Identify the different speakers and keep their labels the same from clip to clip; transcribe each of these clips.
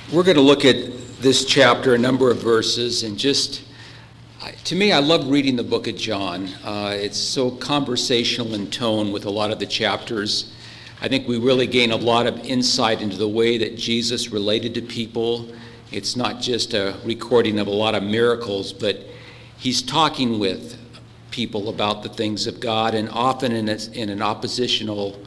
Speaker 1: We're going to look at this chapter, a number of verses, and to me, I love reading the book of John. It's so conversational in tone with a lot of the chapters. I think we really gain a lot of insight into the way that Jesus related to people. It's not just a recording of a lot of miracles, but he's talking with people about the things of God, and often in an oppositional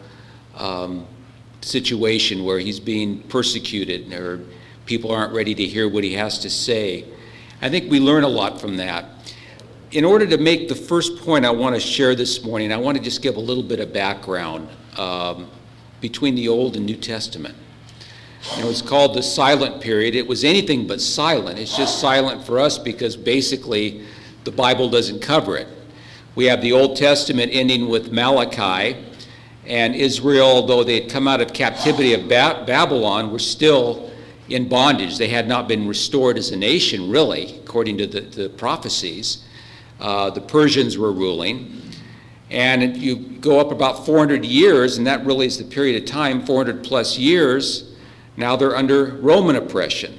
Speaker 1: situation where he's being persecuted or people aren't ready to hear what he has to say. I think we learn a lot from that. In order to make the first point I want to share this morning, I want to just give a little bit of background between the Old and New Testament. It's called the silent period. It was anything but silent. It's just silent for us because basically the Bible doesn't cover it. We have the Old Testament ending with Malachi, and Israel, although they had come out of captivity of Babylon, were still in bondage. They had not been restored as a nation, really, according to the prophecies. The Persians were ruling. And you go up about 400 years, and that really is the period of time, 400 plus years. Now they're under Roman oppression.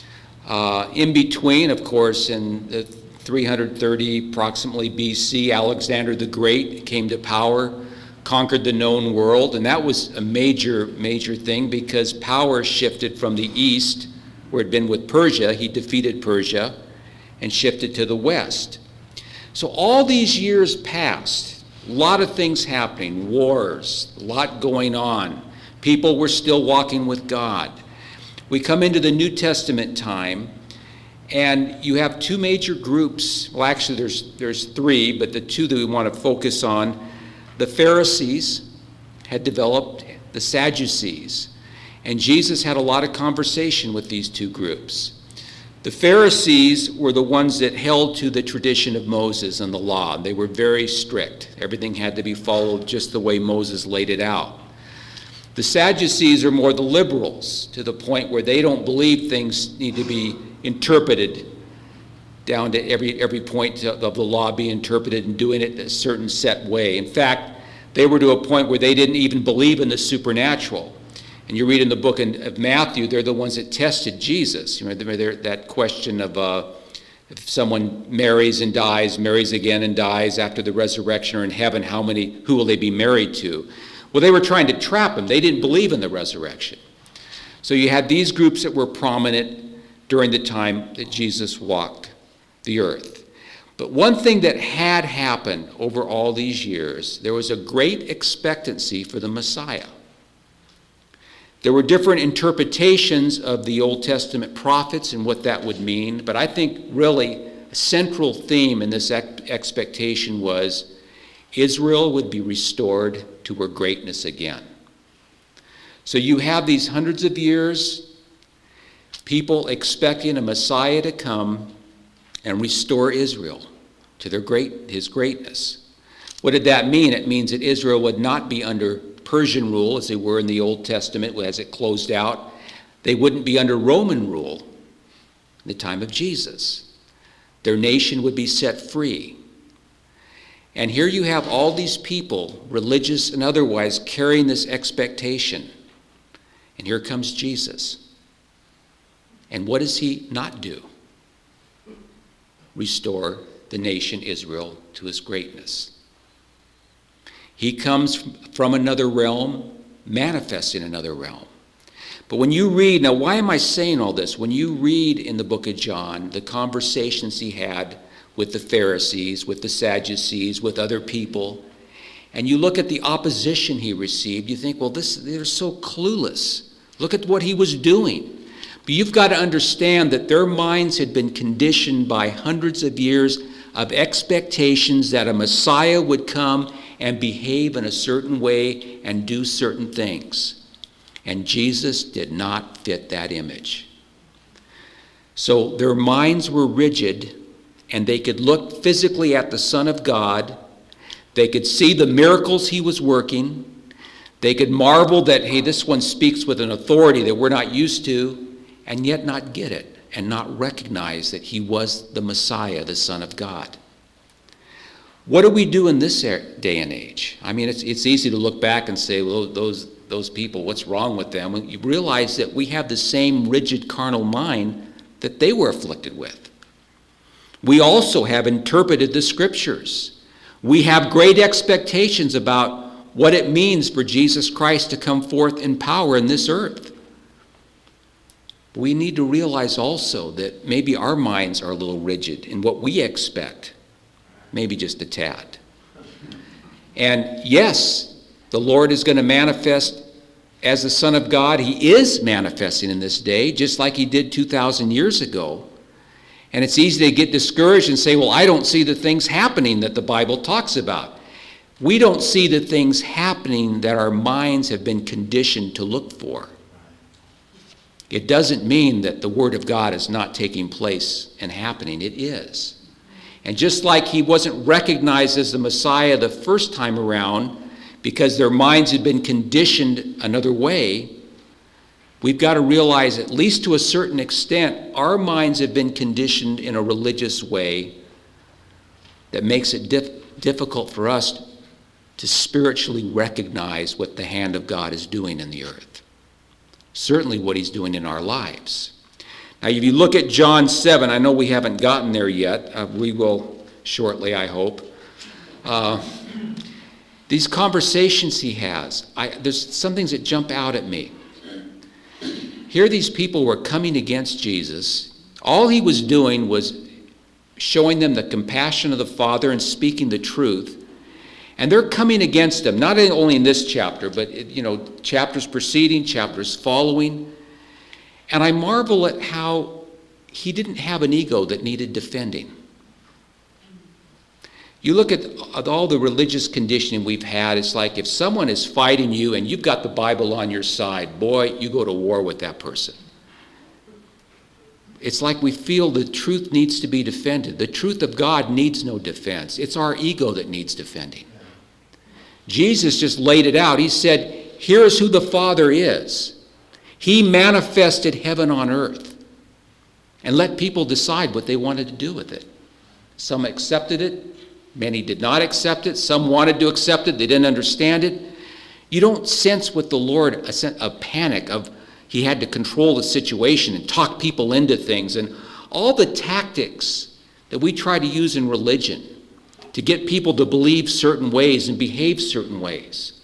Speaker 1: In between, of course, in the 330 approximately BC, Alexander the Great came to power, conquered the known world, and that was a major thing because power shifted from the east, where it had been with Persia. He defeated Persia and shifted to the west. So all these years passed, a lot of things happening, wars, a lot going on. People were still walking with God. We come into the New Testament time, and you have two major groups. Well, actually, there's three, but the two that we want to focus on. The Pharisees had developed the Sadducees, and Jesus had a lot of conversation with these two groups. The Pharisees were the ones that held to the tradition of Moses and the law. They were very strict. Everything had to be followed just the way Moses laid it out. The Sadducees are more the liberals, to the point where they don't believe things need to be interpreted down to every point of the law be interpreted and doing it a certain set way. In fact, they were to a point where they didn't even believe in the supernatural. And you read in the book of Matthew, they're the ones that tested Jesus. You remember that question of if someone marries and dies, marries again and dies after the resurrection or in heaven, who will they be married to? Well, they were trying to trap him. They didn't believe in the resurrection. So you had these groups that were prominent during the time that Jesus walked the earth. But one thing that had happened over all these years, there was a great expectancy for the Messiah. There were different interpretations of the Old Testament prophets and what that would mean, but I think really a central theme in this expectation was Israel would be restored to her greatness again. So you have these hundreds of years, people expecting a Messiah to come and restore Israel to his greatness. What did that mean? It means that Israel would not be under Persian rule as they were in the Old Testament as it closed out. They wouldn't be under Roman rule in the time of Jesus. Their nation would be set free. And here you have all these people, religious and otherwise, carrying this expectation. And here comes Jesus. And what does he not do? Restore the nation Israel to his greatness. He comes from another realm, manifesting another realm. But when you read, now why am I saying all this? When you read in the book of John the conversations he had with the Pharisees, with the Sadducees, with other people, and you look at the opposition he received, you think, well, they're so clueless. Look at what he was doing. But you've got to understand that their minds had been conditioned by hundreds of years of expectations that a Messiah would come and behave in a certain way and do certain things. And Jesus did not fit that image. So their minds were rigid, and they could look physically at the Son of God. They could see the miracles he was working. They could marvel that, hey, this one speaks with an authority that we're not used to, and yet not get it and not recognize that he was the Messiah, the Son of God. What do we do in this day and age? I mean, it's easy to look back and say, well, those those people, what's wrong with them? And you realize that we have the same rigid carnal mind that they were afflicted with. We also have interpreted the scriptures. We have great expectations about what it means for Jesus Christ to come forth in power in this earth. We need to realize also that maybe our minds are a little rigid in what we expect, maybe just a tad. And yes, the Lord is going to manifest as the Son of God. He is manifesting in this day, just like he did 2,000 years ago. And it's easy to get discouraged and say, well, I don't see the things happening that the Bible talks about. We don't see the things happening that our minds have been conditioned to look for. It doesn't mean that the Word of God is not taking place and happening. It is. And just like he wasn't recognized as the Messiah the first time around because their minds had been conditioned another way, we've got to realize, at least to a certain extent, our minds have been conditioned in a religious way that makes it difficult for us to spiritually recognize what the hand of God is doing in the earth. Certainly what he's doing in our lives. Now, if you look at John 7, I know we haven't gotten there yet. We will shortly, I hope. These conversations he has, there's some things that jump out at me. Here these people were coming against Jesus. All he was doing was showing them the compassion of the Father and speaking the truth. And they're coming against him, not only in this chapter, but chapters preceding, chapters following. And I marvel at how he didn't have an ego that needed defending. You look at all the religious conditioning we've had, it's like if someone is fighting you and you've got the Bible on your side, boy, you go to war with that person. It's like we feel the truth needs to be defended. The truth of God needs no defense. It's our ego that needs defending. Jesus just laid it out. He said, here's who the Father is. He manifested heaven on earth and let people decide what they wanted to do with it. Some accepted it. Many did not accept it. Some wanted to accept it. They didn't understand it. You don't sense with the Lord a panic of he had to control the situation and talk people into things. And all the tactics that we try to use in religion to get people to believe certain ways and behave certain ways.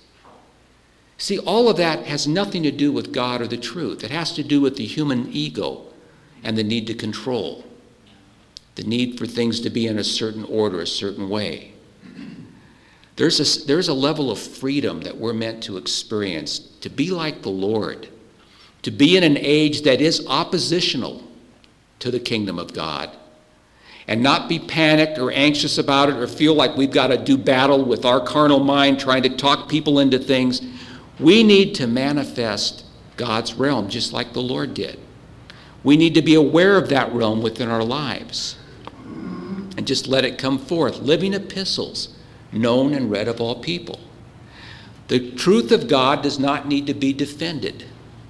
Speaker 1: See, all of that has nothing to do with God or the truth. It has to do with the human ego and the need to control, the need for things to be in a certain order, a certain way. There's a level of freedom that we're meant to experience, to be like the Lord, to be in an age that is oppositional to the kingdom of God, and not be panicked or anxious about it or feel like we've got to do battle with our carnal mind trying to talk people into things. We need to manifest God's realm just like the Lord did. We need to be aware of that realm within our lives and just let it come forth. Living epistles, known and read of all people. The truth of God does not need to be defended.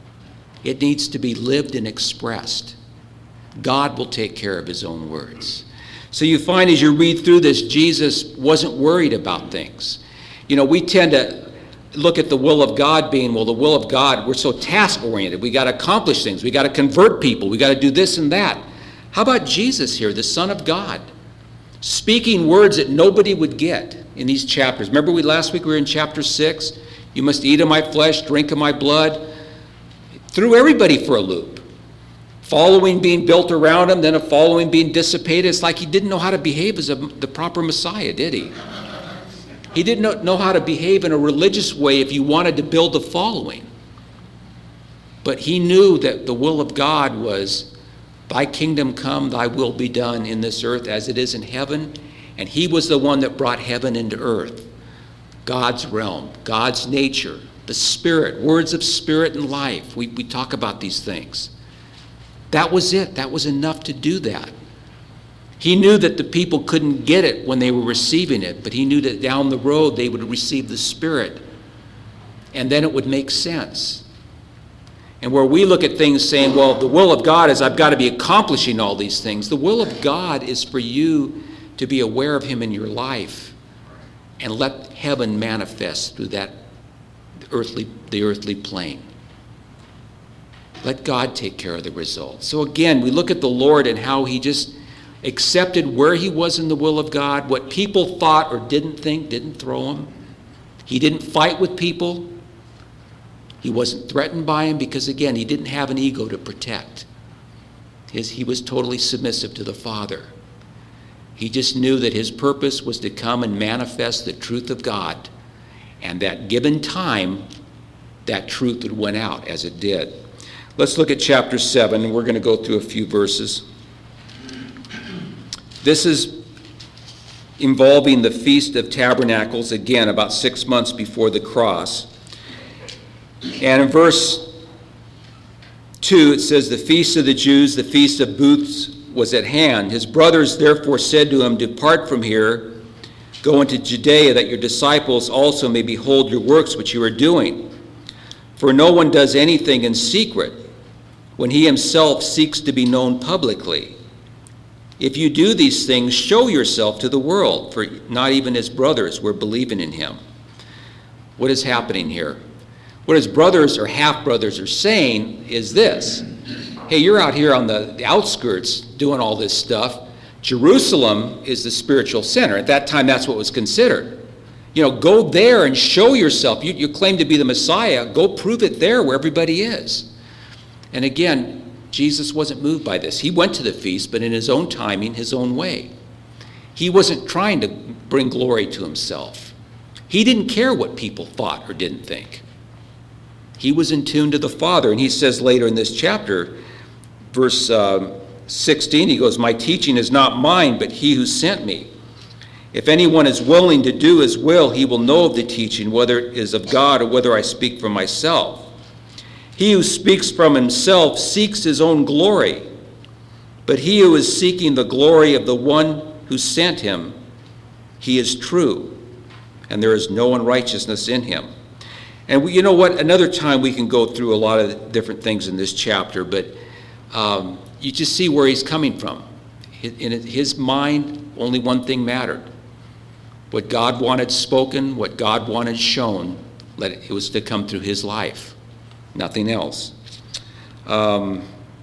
Speaker 1: It needs to be lived and expressed. God will take care of his own words. So you find as you read through this, Jesus wasn't worried about things. We tend to look at the will of God being, well, the will of God, we're so task-oriented. We got to accomplish things. We got to convert people. We got to do this and that. How about Jesus here, the Son of God, speaking words that nobody would get in these chapters? Remember last week we were in chapter 6? You must eat of my flesh, drink of my blood. Threw everybody for a loop. Following being built around him, then a following being dissipated. It's like he didn't know how to behave as the proper Messiah, did he? He didn't know how to behave in a religious way if you wanted to build a following. But he knew that the will of God was, thy kingdom come, thy will be done in this earth as it is in heaven. And he was the one that brought heaven into earth. God's realm, God's nature, the Spirit, words of spirit and life. We talk about these things. That was it. That was enough to do that. He knew that the people couldn't get it when they were receiving it, but he knew that down the road they would receive the Spirit, and then it would make sense. And where we look at things saying, well, the will of God is I've got to be accomplishing all these things. The will of God is for you to be aware of him in your life and let heaven manifest through that the earthly plane. Let God take care of the results. So again, we look at the Lord and how he just accepted where he was in the will of God. What people thought or didn't think didn't throw him. He didn't fight with people. He wasn't threatened by him because, again, he didn't have an ego to protect. He was totally submissive to the Father. He just knew that his purpose was to come and manifest the truth of God. And that given time, that truth would win out as it did. Let's look at chapter 7, and we're going to go through a few verses. This is involving the Feast of Tabernacles, again, about 6 months before the cross. And in verse 2, it says, the feast of the Jews, the feast of booths, was at hand. His brothers therefore said to him, depart from here, go into Judea, that your disciples also may behold your works which you are doing. For no one does anything in secret when he himself seeks to be known publicly. If you do these things, show yourself to the world, for not even his brothers were believing in him. What is happening here? What his brothers or half-brothers are saying is this. Hey, you're out here on the outskirts doing all this stuff. Jerusalem is the spiritual center. At that time, that's what was considered. Go there and show yourself. You claim to be the Messiah. Go prove it there where everybody is. And again, Jesus wasn't moved by this. He went to the feast, but in his own timing, his own way. He wasn't trying to bring glory to himself. He didn't care what people thought or didn't think. He was in tune to the Father. And he says later in this chapter, verse 16, he goes, my teaching is not mine, but he who sent me. If anyone is willing to do his will, he will know of the teaching, whether it is of God or whether I speak from myself. He who speaks from himself seeks his own glory, but he who is seeking the glory of the one who sent him, he is true, and there is no unrighteousness in him. And you know what? Another time we can go through a lot of different things in this chapter, but you just see where he's coming from. In his mind, only one thing mattered. What God wanted spoken, what God wanted shown, it was to come through his life. Nothing else. If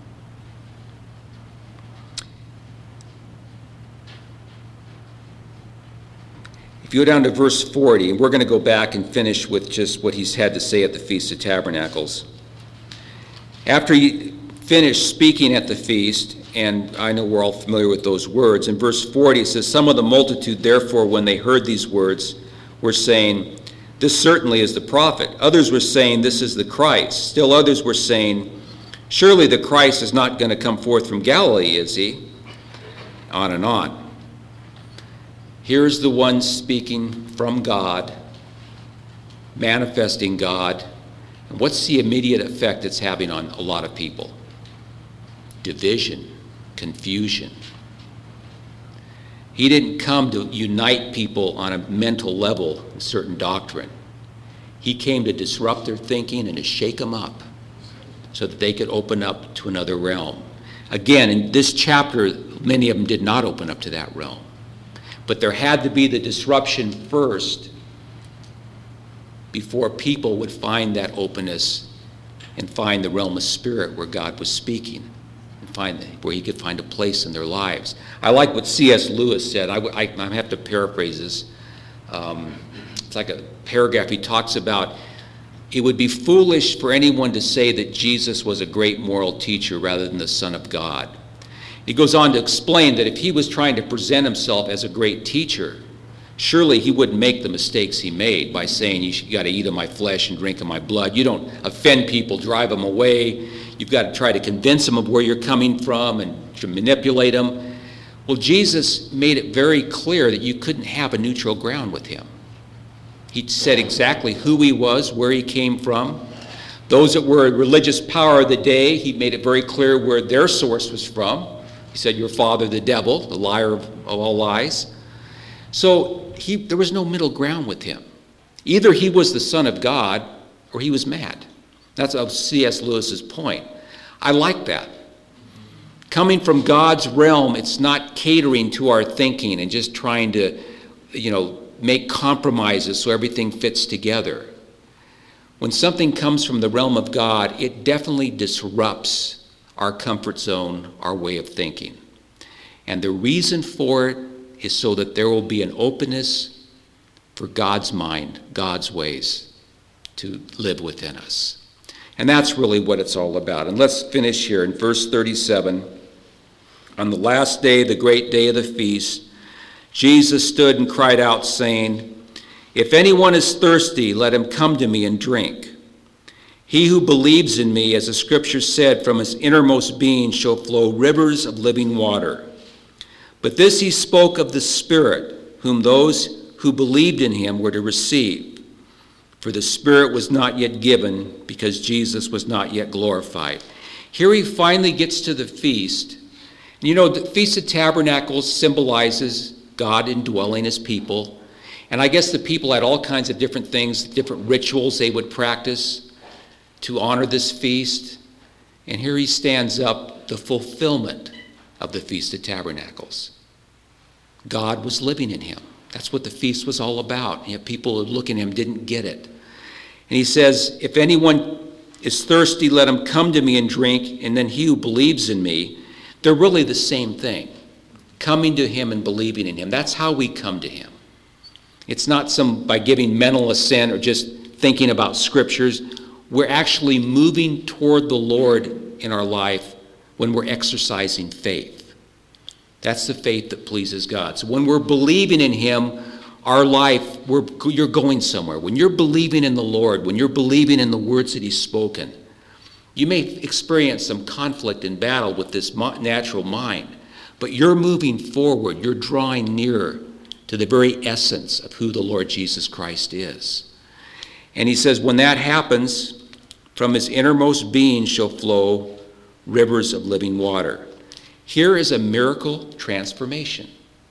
Speaker 1: you go down to verse 40, and we're going to go back and finish with just what he's had to say at the Feast of Tabernacles. After he finished speaking at the feast, and I know we're all familiar with those words, in verse 40 it says, some of the multitude, therefore, when they heard these words, were saying, this certainly is the prophet. Others were saying, this is the Christ. Still others were saying, surely the Christ is not going to come forth from Galilee, is he? On and on. Here's the one speaking from God, manifesting God. And what's the immediate effect it's having on a lot of people? Division, confusion. He didn't come to unite people on a mental level, a certain doctrine. He came to disrupt their thinking and to shake them up so that they could open up to another realm. Again, in this chapter, many of them did not open up to that realm. But there had to be the disruption first before people would find that openness and find the realm of spirit where God was speaking. Where he could find a place in their lives. I like what C.S. Lewis said. I have to paraphrase this. It's like a paragraph. He talks about, it would be foolish for anyone to say that Jesus was a great moral teacher rather than the Son of God. He goes on to explain that if he was trying to present himself as a great teacher, surely he wouldn't make the mistakes he made by saying, you got to eat of my flesh and drink of my blood. You don't offend people, drive them away. You've got to try to convince them of where you're coming from and to manipulate them. Well, Jesus made it very clear that you couldn't have a neutral ground with him. He said exactly who he was, where he came from. Those that were religious power of the day, he made it very clear where their source was from. He said, your father, the devil, the liar of all lies. So there was no middle ground with him. Either he was the Son of God or he was mad. That's C.S. Lewis's point. I like that. Coming from God's realm, it's not catering to our thinking and just trying to, make compromises so everything fits together. when something comes from the realm of God, it definitely disrupts our comfort zone, our way of thinking. And the reason for it is so that there will be an openness for God's mind, God's ways to live within us. And that's really what it's all about. And let's finish here in verse 37. On the last day, the great day of the feast, Jesus stood and cried out, saying, "If anyone is thirsty, let him come to me and drink. He who believes in me, as the scripture said, from his innermost being shall flow rivers of living water." But this he spoke of the Spirit, whom those who believed in him were to receive. For the Spirit was not yet given, because Jesus was not yet glorified. Here he finally gets to the feast. You know, the Feast of Tabernacles symbolizes God indwelling his people. And I guess the people had all kinds of different things, different rituals they would practice to honor this feast. And here he stands up, the fulfillment of the Feast of Tabernacles. God was living in him. That's what the feast was all about. Yet people who look at him didn't get it. And he says, "If anyone is thirsty, let him come to me and drink, and then he who believes in me." They're really the same thing. Coming to him and believing in him. That's how we come to him. It's not by giving mental assent or just thinking about scriptures. We're actually moving toward the Lord in our life when we're exercising faith. That's the faith that pleases God. So when we're believing in him, our life, you're going somewhere. When you're believing in the Lord, when you're believing in the words that he's spoken, you may experience some conflict and battle with this natural mind, but you're moving forward. You're drawing nearer to the very essence of who the Lord Jesus Christ is. And he says, when that happens, from his innermost being shall flow rivers of living water. Here is a miracle transformation.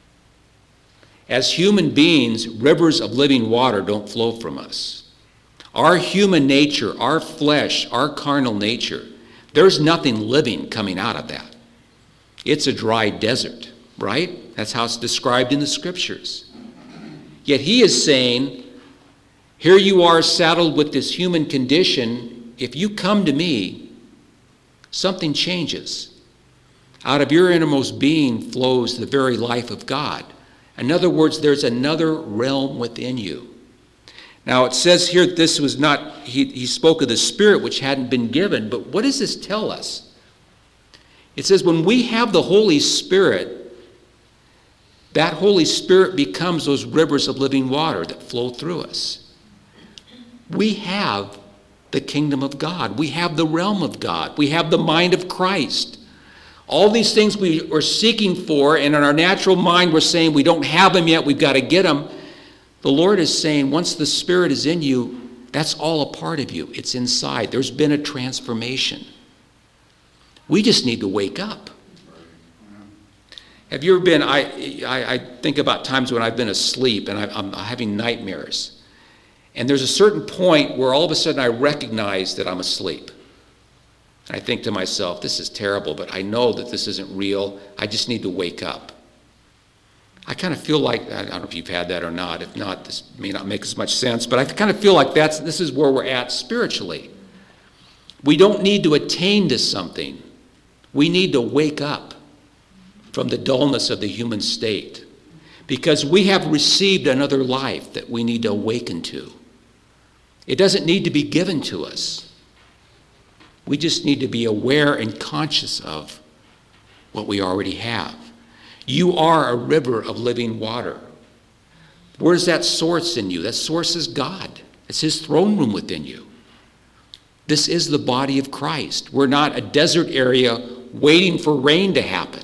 Speaker 1: As human beings, rivers of living water don't flow from us. Our human nature, our flesh, our carnal nature, there's nothing living coming out of that. It's a dry desert, right? That's how it's described in the scriptures. Yet he is saying, here you are saddled with this human condition. If you come to me, something changes. Out of your innermost being flows the very life of God. In other words, there's another realm within you. Now it says here this was not, he spoke of the Spirit which hadn't been given, but what does this tell us? It says when we have the Holy Spirit, that Holy Spirit becomes those rivers of living water that flow through us. We have the kingdom of God. We have the realm of God. We have the mind of Christ. All these things we are seeking for, and in our natural mind we're saying we don't have them yet, we've got to get them. The Lord is saying once the Spirit is in you, that's all a part of you. It's inside. There's been a transformation. We just need to wake up. Have you ever been, I think about times when I've been asleep and I'm having nightmares. And there's a certain point where all of a sudden I recognize that I'm asleep. And I think to myself, this is terrible, but I know that this isn't real. I just need to wake up. I kind of feel like, I don't know if you've had that or not. If not, this may not make as much sense, but I kind of feel like this is where we're at spiritually. We don't need to attain to something. We need to wake up from the dullness of the human state, because we have received another life that we need to awaken to. It doesn't need to be given to us. We just need to be aware and conscious of what we already have. You are a river of living water. Where's that source in you? That source is God. It's his throne room within you. This is the body of Christ. We're not a desert area waiting for rain to happen.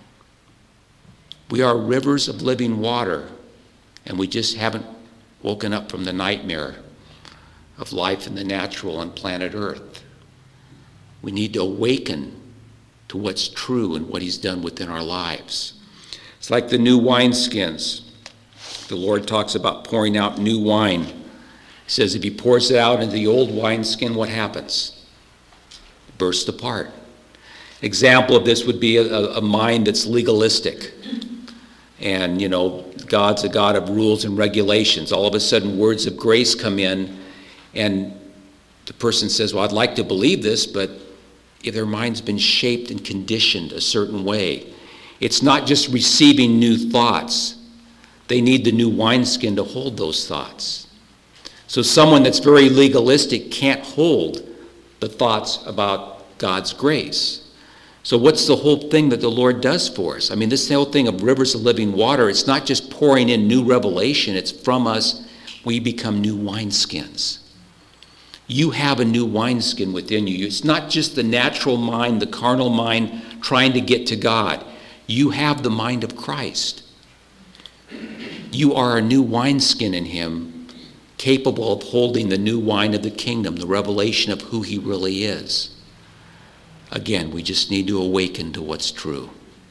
Speaker 1: We are rivers of living water, and we just haven't woken up from the nightmare of life in the natural on planet Earth. We need to awaken to what's true and what he's done within our lives. It's like the new wineskins. The Lord talks about pouring out new wine. He says if he pours it out into the old wineskin, what happens? It bursts apart. Example of this would be a mind that's legalistic. And, you know, God's a God of rules and regulations. All of a sudden, words of grace come in, and The person says, well, I'd like to believe this, but if their mind's been shaped and conditioned a certain way, it's not just receiving new thoughts. They need the new wineskin to hold those thoughts. So someone that's very legalistic can't hold the thoughts about God's grace. So what's the whole thing that the Lord does for us? I mean, this whole thing of rivers of living water, it's not just pouring in new revelation. It's from us, we become new wineskins. You have a new wineskin within you. It's not just the natural mind, the carnal mind trying to get to God. You have the mind of Christ. You are a new wineskin in him, capable of holding the new wine of the kingdom, the revelation of who he really is. Again, we just need to awaken to what's true.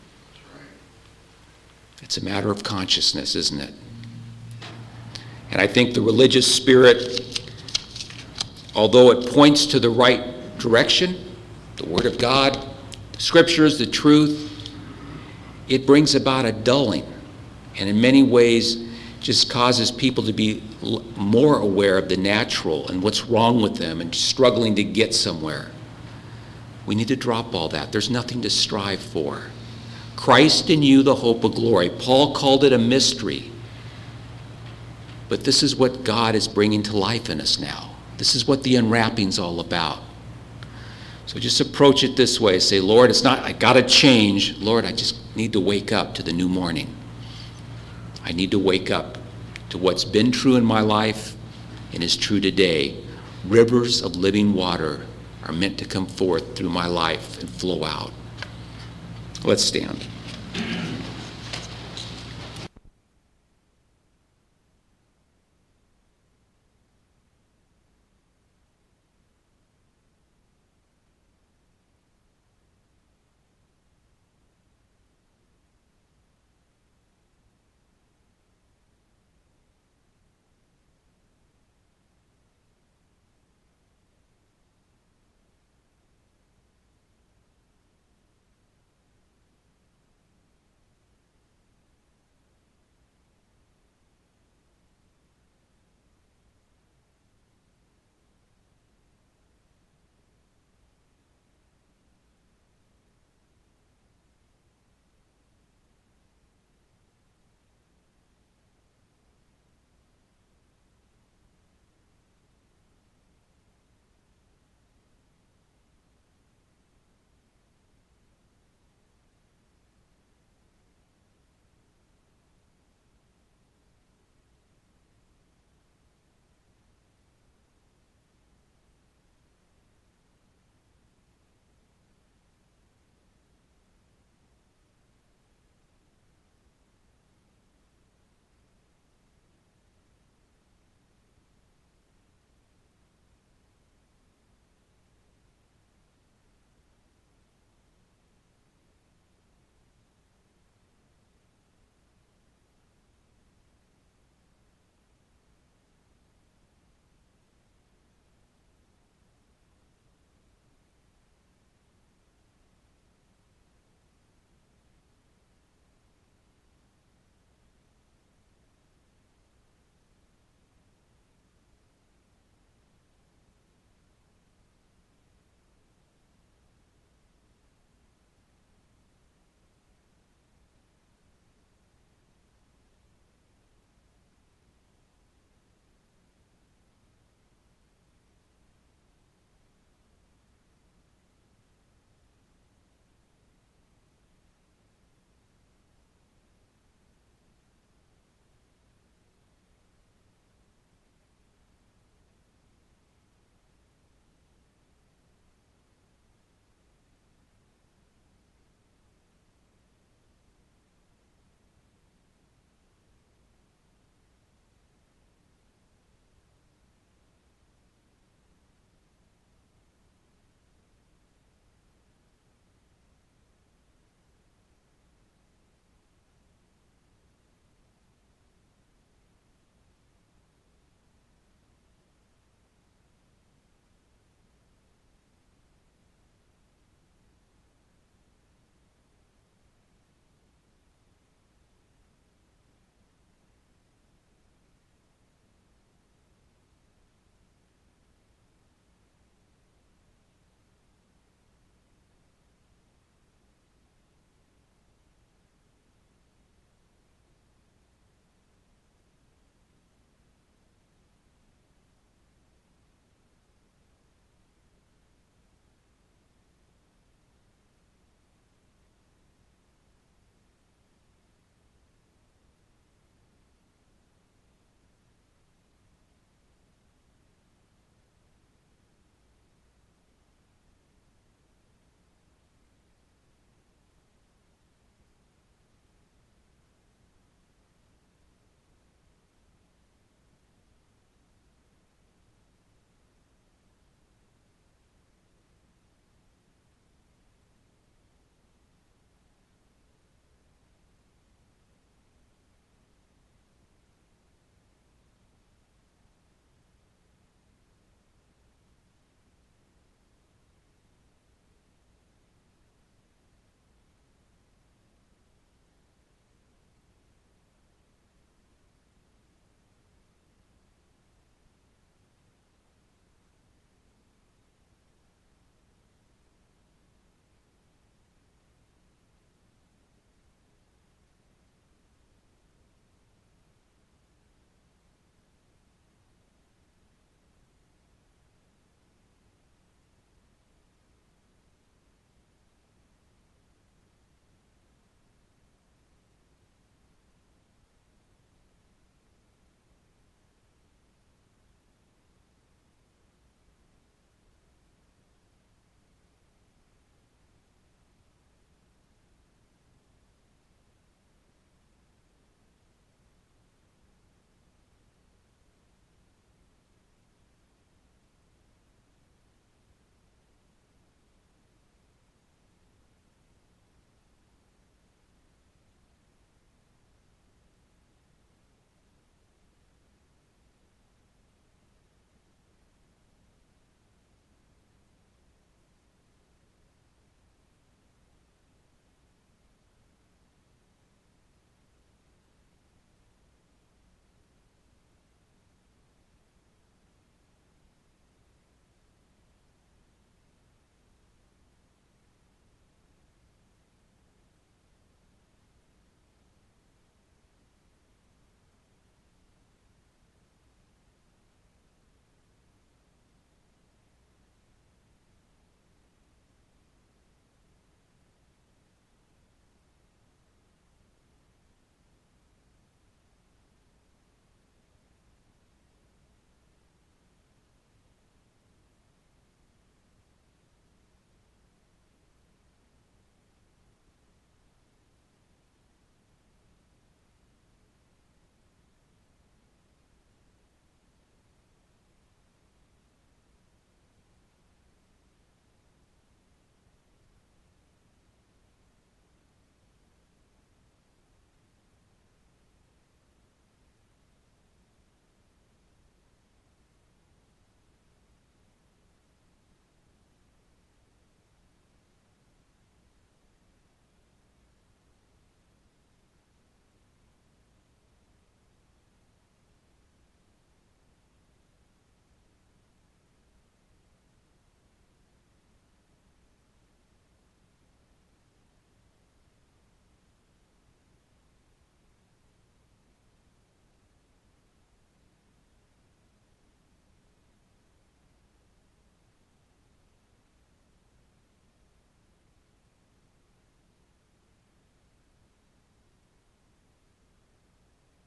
Speaker 1: It's a matter of consciousness, isn't it? And I think the religious spirit, although it points to the right direction, the Word of God, the Scriptures, the truth, it brings about a dulling, and in many ways just causes people to be more aware of the natural and what's wrong with them and struggling to get somewhere. We need to drop all that. There's nothing to strive for. Christ in you, the hope of glory. Paul called it a mystery. But this is what God is bringing to life in us now. This is what the unwrapping's all about. So just approach it this way. Say, Lord, it's not, I got to change. Lord, I just need to wake up to the new morning. I need to wake up to what's been true in my life and is true today. Rivers of living water are meant to come forth through my life and flow out. Let's stand.